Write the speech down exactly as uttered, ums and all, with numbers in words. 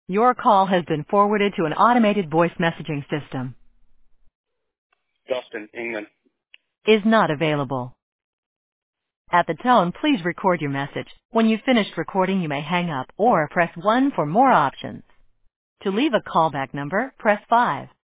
Your call has been forwarded to an automated voice messaging system. Dustin, England. Is not available. At the tone, please record your message. When you've finished recording, you may hang up or press one for more options. To leave a callback number, press five.